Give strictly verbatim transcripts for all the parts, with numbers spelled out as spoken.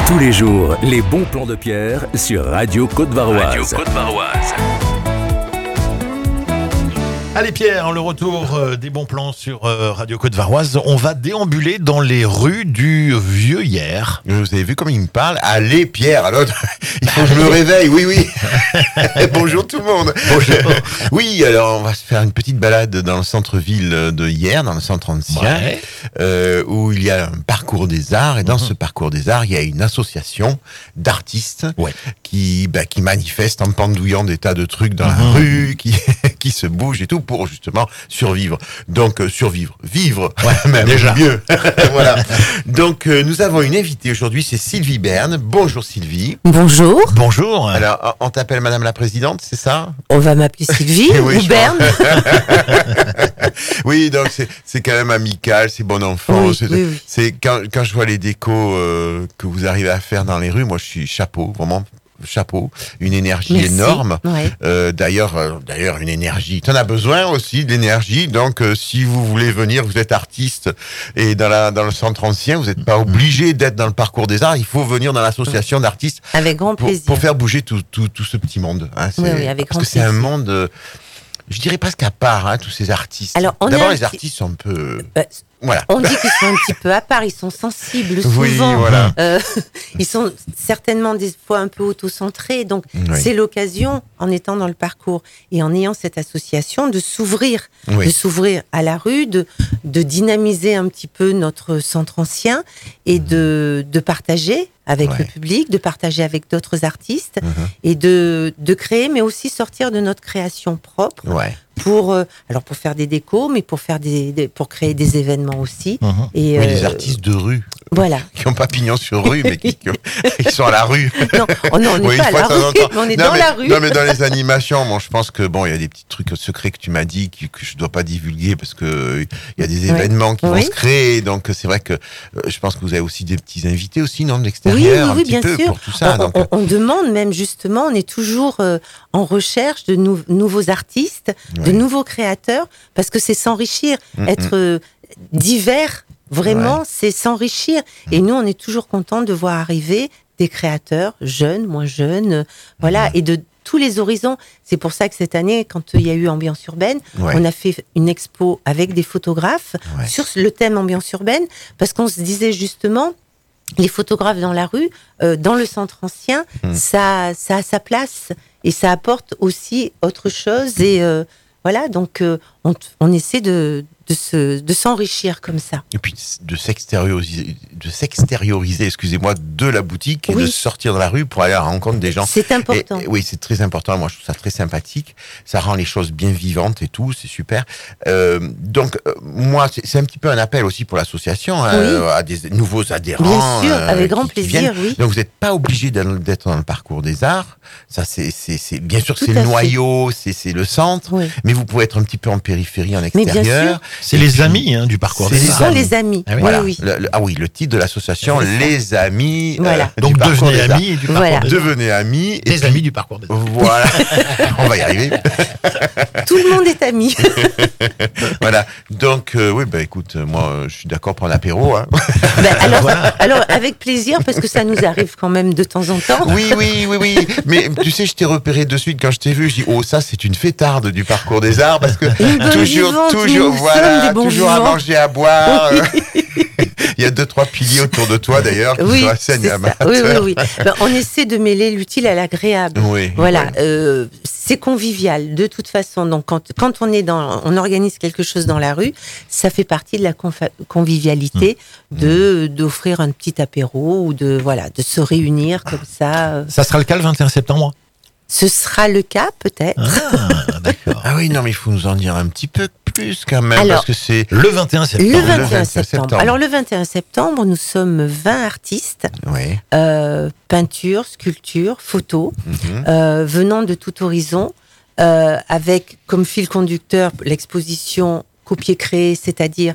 Tous les jours, les bons plans de Pierre sur Radio Côte-Varoise. Radio Côte-Varoise. Allez Pierre, le retour euh, des bons plans sur euh, Radio Côte-Varoise. On va déambuler dans les rues du vieux hier. Vous avez vu comme il me parle? Allez Pierre, alors il faut que je me réveille, oui oui. Bonjour tout le monde. Bonjour. Oui, alors on va se faire une petite balade dans le centre-ville de hier, dans le centre ancien, Ouais. euh, où il y a un parcours des arts. Et dans mmh. ce parcours des arts, il y a une association d'artistes ouais. qui, bah, qui manifestent en pendouillant des tas de trucs dans mmh. la rue, qui, qui se bougent et tout, pour justement survivre. Donc euh, survivre, vivre, ouais, même déjà mieux. Voilà. Donc euh, nous avons une invitée aujourd'hui, c'est Sylvie Berne. Bonjour Sylvie. Bonjour. Bonjour. Alors on t'appelle Madame la Présidente, c'est ça? On va m'appeler Sylvie oui, ou Berne. Oui, donc c'est c'est quand même amical, c'est bon enfant. Oui, c'est oui, oui. c'est quand quand je vois les décos euh, que vous arrivez à faire dans les rues, moi je suis chapeau, vraiment. Chapeau, une énergie Merci. énorme. Ouais. Euh, d'ailleurs, euh, d'ailleurs, une énergie. T'en as besoin aussi de l'énergie. Donc, euh, si vous voulez venir, vous êtes artiste et dans la dans le centre ancien, vous n'êtes pas obligé d'être dans le parcours des arts. Il faut venir dans l'association d'artistes. Avec grand pour, plaisir. Pour faire bouger tout tout tout ce petit monde. Hein. Oui, oui, avec parce grand que c'est plaisir. un monde. Euh, je dirais presque à part, hein, tous ces artistes. Alors, on D'abord, a les petit... artistes sont un peu. Bah, Voilà. On dit qu'ils sont un petit peu à part, ils sont sensibles souvent. Oui, voilà. Euh, ils sont certainement des fois un peu autocentrés. Donc, oui. c'est l'occasion, en étant dans le parcours et en ayant cette association, de s'ouvrir, oui. de s'ouvrir à la rue, de, de dynamiser un petit peu notre centre ancien et de, de partager avec ouais. le public, de partager avec d'autres artistes uh-huh. et de, de créer, mais aussi sortir de notre création propre. Ouais. Pour euh, alors pour faire des décos, mais pour faire des, des pour créer des événements aussi. Mmh. Et oui, euh, les artistes de rue. Voilà. Qui ont pas pignon sur rue, mais qui, qui, ont, qui sont à la rue. Non, oh non on n'est oui, pas à la rue, mais on est non, dans mais, la rue. Non, mais dans les animations, bon, je pense que bon, il y a des petits trucs secrets que tu m'as dit que, que je dois pas divulguer parce que il y a des événements oui. qui vont oui. se créer. Donc c'est vrai que euh, je pense que vous avez aussi des petits invités aussi, non, de l'extérieur, oui, oui, un oui, petit bien peu sûr. pour tout ça. On, donc, on, on demande même justement, on est toujours euh, en recherche de nou- nouveaux artistes, oui. de nouveaux créateurs. Parce que c'est s'enrichir, mmh, être euh, divers, vraiment, ouais. c'est s'enrichir. Mmh. Et nous, on est toujours contents de voir arriver des créateurs, jeunes, moins jeunes, euh, voilà, mmh. et de tous les horizons. C'est pour ça que cette année, quand il y a eu Ambiance Urbaine, ouais. on a fait une expo avec des photographes ouais. sur le thème Ambiance Urbaine, parce qu'on se disait justement, les photographes dans la rue, euh, dans le centre ancien, mmh. ça, ça a sa place, et ça apporte aussi autre chose, et... Euh, Voilà, donc euh, on, on essaie de, de, se, de s'enrichir comme ça. Et puis de s'extérioriser, de s'extérioriser, excusez-moi, de la boutique et oui. de sortir dans la rue pour aller à la rencontre des gens. C'est important. Et, et, oui, c'est très important. Moi, je trouve ça très sympathique. Ça rend les choses bien vivantes et tout. C'est super. Euh, donc, euh, moi, c'est, c'est un petit peu un appel aussi pour l'association hein, oui. à des nouveaux adhérents. Bien sûr, avec euh, grand qui, plaisir, qui oui. Donc, vous n'êtes pas obligé d'être dans le parcours des arts. Ça, c'est, c'est, c'est bien sûr, tout c'est le noyau, c'est, c'est le centre. Oui. Mais vous pouvez être un petit peu en périphérie, en extérieur. Mais bien sûr. C'est les puis, amis hein, du parcours des arts. Ce sont les amis. Ah oui, voilà. oui, oui. Le, le, ah oui, le titre de l'association, les amis. Voilà. Euh, Donc devenez amis du parcours voilà. des arts. Devenez amis. Des puis, amis du parcours des arts. Voilà. On va y arriver. Tout le monde est ami. Voilà. Donc, euh, oui, bah écoute, moi, je suis d'accord pour l'apéro. Hein. Ben, alors, voilà. alors, avec plaisir, parce que ça nous arrive quand même de temps en temps. Oui, oui, oui, oui. Mais tu sais, je t'ai repéré de suite quand je t'ai vu. Je dis, oh, ça, c'est une fêtarde du parcours des arts, parce que toujours, vivante, toujours, voilà, toujours vivants. à manger, à boire. Oui. Il y a deux, trois piliers autour de toi, d'ailleurs, qui oui, sont assez animateurs. Oui, oui, oui. Ben, on essaie de mêler l'utile à l'agréable. Oui. Voilà. Oui. Euh, c'est convivial, de toute façon. Donc, quand, quand on est dans, on organise quelque chose dans la rue, ça fait partie de la confa- convivialité mmh. de, d'offrir un petit apéro ou de, voilà, de se réunir comme ça. Ça sera le cas le vingt et un septembre? Ce sera le cas, peut-être. Ah, d'accord. Ah oui, non, mais il faut nous en dire un petit peu plus quand même, Alors, parce que c'est le vingt et un septembre. Le vingt et un septembre. Alors, le vingt et un septembre, nous sommes vingt artistes, oui. euh, peinture, sculpture, photo, mm-hmm. euh, venant de tout horizon, euh, avec comme fil conducteur l'exposition copier-créer, c'est-à-dire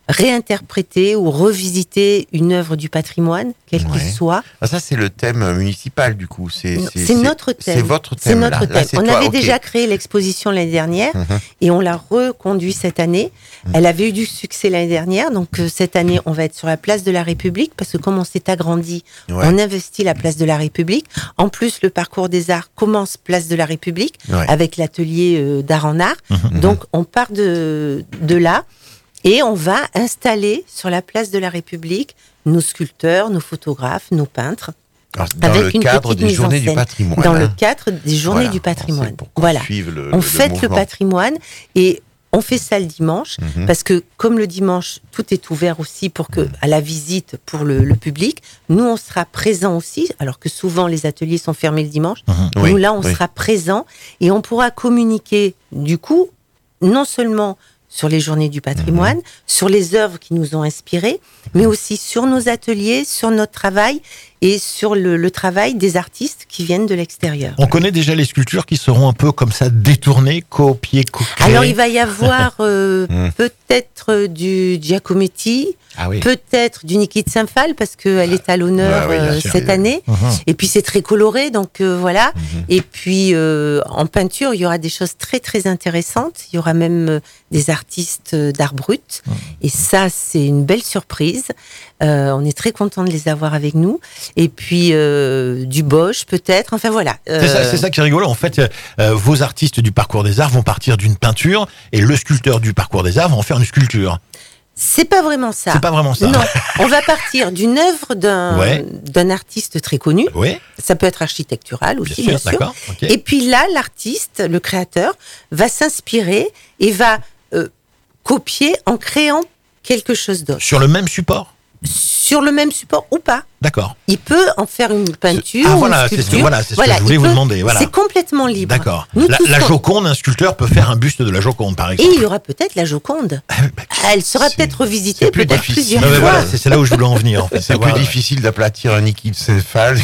réinterpréter ou revisiter une œuvre du patrimoine, quel Ouais. qu'il soit. Ah, ça, c'est le thème municipal, du coup. C'est, Non, c'est, c'est notre thème. C'est votre C'est thème. notre là. thème. Là, c'est On toi, avait ok. déjà créé l'exposition l'année dernière Mhm. et on l'a reconduit cette année. Elle avait eu du succès l'année dernière, donc euh, cette année, on va être sur la place de la République parce que comme on s'est agrandi, Ouais. on investit la place de la République. En plus, le parcours des arts commence place de la République Ouais. avec l'atelier euh, d'art en art. Mhm. Donc, on part de, de là et on va installer sur la place de la République nos sculpteurs, nos photographes, nos peintres, Alors, dans avec le une cadre petite des mise en journées du scène. patrimoine. dans le hein. cadre des journées Voilà. du patrimoine. C'est pour Voilà. poursuivre le, On le fête le mouvement. patrimoine et on fait ça le dimanche Mhm. parce que comme le dimanche, tout est ouvert aussi pour que à la visite pour le, le public, nous on sera présents aussi, alors que souvent les ateliers sont fermés le dimanche. Mhm. Oui, Nous là on oui. sera présents et on pourra communiquer du coup non seulement sur les journées du patrimoine, sur les œuvres qui nous ont inspirés, mais aussi sur nos ateliers, sur notre travail et sur le, le travail des artistes qui viennent de l'extérieur. On connaît déjà les sculptures qui seront un peu comme ça détournées, copiées, co-créées. Alors il va y avoir euh, Mm. peut-être euh, du Giacometti, Ah oui. peut-être du Niki de Saint-Phal parce qu'elle est à l'honneur Ouais, oui, bien euh, sûr. cette année. Mhm. Et puis c'est très coloré, donc euh, voilà. Mhm. Et puis euh, en peinture, il y aura des choses très très intéressantes. Il y aura même euh, des artistes euh, d'art brut. Et ça, c'est une belle surprise. Euh, on est très content de les avoir avec nous. Et puis euh, du Bosch peut-être. Enfin voilà. C'est ça, Euh, c'est ça qui est rigolo. En fait, euh, vos artistes du parcours des arts vont partir d'une peinture et le sculpteur du parcours des arts va en faire une sculpture. C'est pas vraiment ça. C'est pas vraiment ça. Non, on va partir d'une œuvre d'un Ouais. d'un artiste très connu. Oui, Ça peut être architectural bien aussi, sûr, bien sûr. d'accord. ok. Et puis là, l'artiste, le créateur, va s'inspirer et va euh, copier en créant quelque chose d'autre. Sur le même support. Sur le même support ou pas. D'accord. Il peut en faire une peinture Ah ou voilà, une c'est ce que, sculpture. voilà, c'est ce que je il voulais vous peut- demander. Voilà. C'est complètement libre. D'accord. Nous, La, tout ce la qu'on- Joconde, un sculpteur peut faire un buste de la Joconde, par Et exemple. il y aura peut-être la Joconde. Ah, bah, Elle sera c'est- peut-être revisitée c'est plus peut-être difficile. plusieurs non, mais fois. voilà, c'est c'est là où je voulais en venir. En fait, C'est savoir, plus euh, difficile d'aplatir un Niki de Saint-Phal.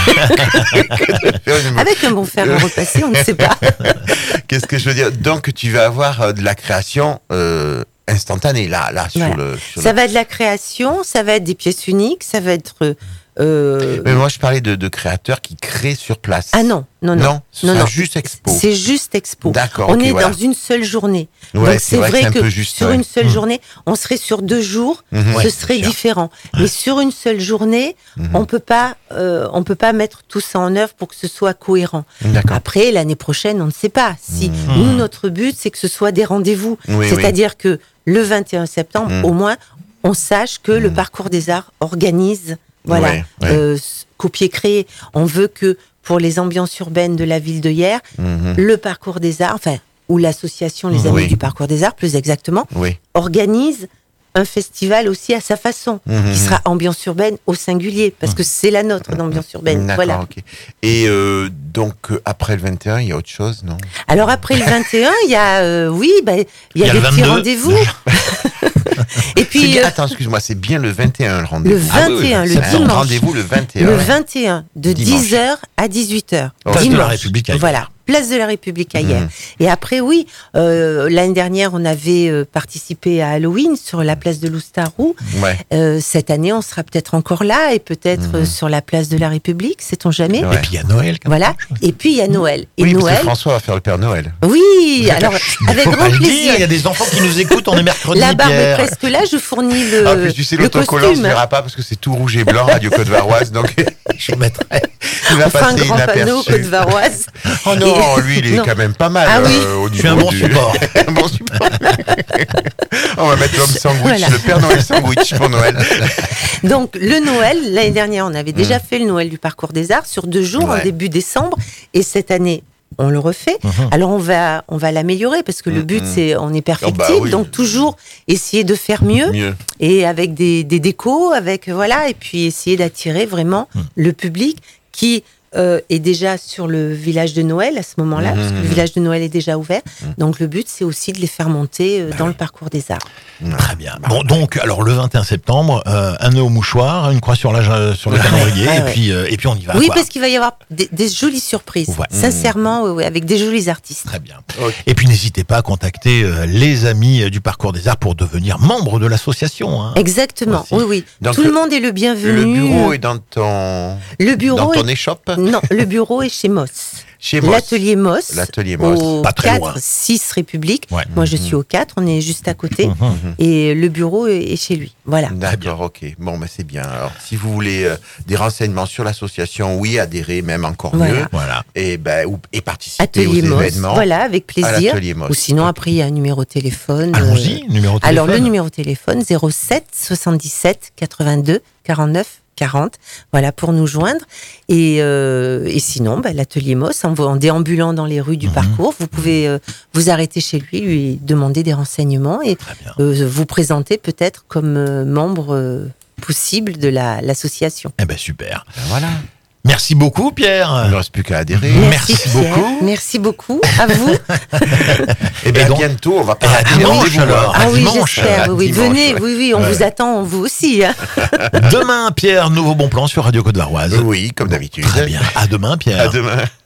Avec un bon fer à repasser, on ne sait pas. Qu'est-ce que je veux dire? Donc, tu vas avoir euh, de la création euh, instantanée, là, là, sur Voilà. le... Sur Ça le... va être de la création, ça va être des pièces uniques, ça va être... euh, Mais moi, je parlais de, de créateurs qui créent sur place. Ah non, non, non. Non, ce non, sera non. juste expo. C'est juste expo. D'accord, On ok, est voilà. dans une seule journée. Ouais, Donc c'est vrai, c'est un que peu juste, sur ouais. une seule Mmh. journée, on serait sur deux jours, Mhm. ce Ouais, serait c'est sûr. différent. Mais sur une seule journée, Mhm. on peut pas, euh, on peut pas mettre tout ça en œuvre pour que ce soit cohérent. D'accord. Après, l'année prochaine, on ne sait pas. Si Mmh. nous, notre but, c'est que ce soit des rendez-vous. Oui, C'est-à-dire que le vingt et un septembre, Mmh. au moins, on sache que le parcours des arts organise, voilà, Ouais, ouais. euh, s- copier-créer. On veut que pour les ambiances urbaines de la ville de Hyères, Mhm. le parcours des arts, enfin, ou l'association Les Amis Oui. du parcours des arts, plus exactement, Oui. organise un festival aussi à sa façon, Mhm. qui sera ambiance urbaine au singulier, parce que c'est la nôtre d'ambiance urbaine. D'accord, Voilà. ok. Et euh, donc, euh, après le vingt et un, il y a autre chose, non? Alors après le vingt et un, il y a, euh, oui, bah, il y a, Il y a des le petits vingt-deux. rendez-vous. Et C'est puis bien- euh, Attends, excuse-moi, c'est bien le vingt et un, le rendez-vous. le Ah oui, oui, vingt et un, c'est le un Un dimanche. rendez-vous le vingt et un. Le vingt et un, de Dimanche. dix heures à dix-huit heures. Place de la Dimanche. République à Hyères. Voilà, place de la République à Hyères. Mhm. Et après, oui, euh, l'année dernière, on avait euh, participé à Halloween sur la place de Loustarou. Ouais. Euh, cette année, on sera peut-être encore là et peut-être Mhm. euh, sur la place de la République, sait-on jamais. Ouais. Et puis il y a Noël. quand Voilà. même. Et puis, il y a Noël. Et Oui, parce Noël, que François va faire le Père Noël. oui, alors, avec Faut pas grand le dire, plaisir. il y a des enfants qui nous écoutent, on est mercredi. La barbe est Pierre. presque là, je fournis le, Ah, puis tu sais, le l'autocollant ne se costume. verra pas parce que c'est tout rouge et blanc, Radio Côte-Varoise, donc Je mettrai. il va On fera un passer grand panneau inaperçu. Côte-Varoise. Oh non, Et- lui, il est Non. quand même pas mal. Ah oui. euh, au Je niveau suis un bon du- support. un bon support. On va mettre l'homme sandwich, Voilà. le Père Noël sandwich pour Noël. Donc, le Noël, l'année dernière, on avait déjà fait le Noël du parcours des arts sur deux jours, Ouais. en début décembre. Et cette année, on le refait. Mhm. Alors, on va, on va l'améliorer parce que le but, Mhm. c'est, on est perfectible. Oh bah oui. Donc, toujours essayer de faire mieux. Mieux. Et avec des, des décos, avec, voilà. Et puis, essayer d'attirer vraiment Mhm. le public qui euh, est déjà sur le village de Noël à ce moment-là, Mmh. parce que le village de Noël est déjà ouvert. Mmh. Donc le but, c'est aussi de les faire monter euh, Bah dans oui. le parcours des arts. Très bien. Bon, donc, alors le vingt et un septembre, euh, un nœud au mouchoir, une croix sur, la, sur le calendrier, ouais, et, ouais. puis, euh, et puis on y va. oui, quoi. parce qu'il va y avoir des, des jolies surprises. Ouais. Sincèrement, oui, oui, avec des jolis artistes. Très bien. Ok. Et puis n'hésitez pas à contacter euh, les amis euh, du Parcours des Arts pour devenir membre de l'association. Hein. Exactement, Aussi. oui, oui. Donc, Tout le le- monde est le bienvenu. Le bureau est dans ton, Le bureau dans ton est- échoppe Non, le bureau est chez Moss. Chez Moss. L'atelier Moss. L'atelier Moss. Au Pas très loin. quatre six République. Ouais. Moi, je suis au quatre, on est juste à côté. Mhm. Et le bureau est est chez lui. Voilà. D'accord, ok. Bon, ben c'est bien. Alors, si vous voulez euh, des renseignements sur l'association, oui, adhérer, même encore Voilà. mieux. Voilà. Et, ben, ou- et participer Atelier aux Moss. événements. Voilà, avec à plaisir. l'atelier Moss. Ou sinon, après, il y a un numéro de téléphone. Allons-y, euh, numéro de téléphone. Alors, le numéro de téléphone, zéro sept soixante-dix-sept quatre-vingt-deux quarante-neuf quarante. Voilà, pour nous joindre. Et, euh, et sinon, bah, l'atelier Moss, en, en déambulant dans les rues du Mhm. parcours, vous pouvez euh, vous arrêter chez lui, lui demander des renseignements et Très bien. euh, vous présenter peut-être comme euh, membre euh, possible de la- l'association. Eh ben super. Ben, voilà. Merci beaucoup, Pierre. Il ne reste plus qu'à adhérer. Merci Pierre. beaucoup. Merci beaucoup. À vous. Et bien, Et donc- bientôt, on va Et pas à rater dimanche, rendez-vous, alors. hein. À Ah oui, dimanche, j'espère. à Oui, oui. dimanche, Venez. ouais. Oui, oui, on Ouais. vous attend, vous aussi. hein. Demain, Pierre, nouveau bon plan sur Radio Côte-Varoise. Oui, comme d'habitude. Très bien. À demain, Pierre. À demain.